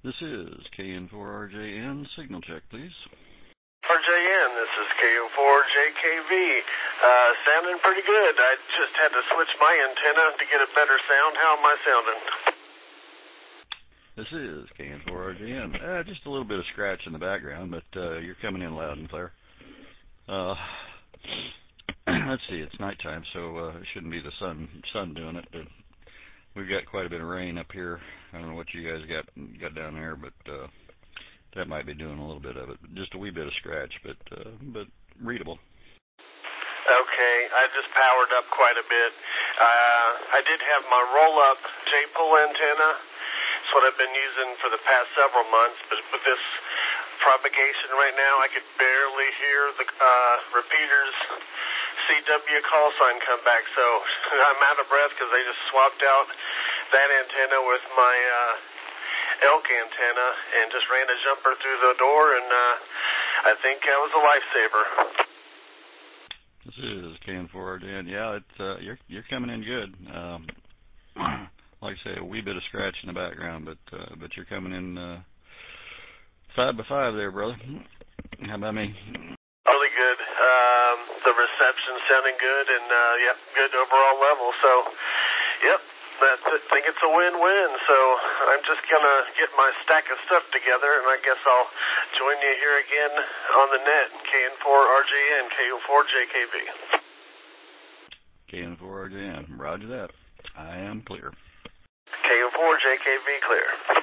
This is KN4RJN. Signal check, please. RJN, this is KO4JKV. Sounding pretty good. I just had to switch my antenna to get a better sound. How am I sounding? This is KN4RJN. Just a little bit of scratch in the background, but you're coming in loud and clear. Let's see, it's nighttime, so it shouldn't be the sun doing it, but we've got quite a bit of rain up here. I don't know what you guys got down there, but that might be doing a little bit of it. Just a wee bit of scratch, but readable. Okay, I just powered up quite a bit. I did have my roll-up J-pole antenna. It's what I've been using for the past several months, but with this propagation right now, I could barely hear the repeater's CW call sign come back, so I'm out of breath because they just swapped out that antenna with my elk antenna and just ran a jumper through the door, and I think that was a lifesaver. This is KN4RJN. Yeah, you're coming in good. Like I say, a wee bit of scratch in the background, but you're coming in 5 by 5 there, brother. How about me? Really good. The reception's sounding good, and yep, good overall level. So, yep, I think it's a win-win. So I'm just gonna get my stack of stuff together, and I guess I'll join you here again on the net. KN4RJN, KO4JKV. KN4RJN. Roger that. I am clear. KO4JKV clear.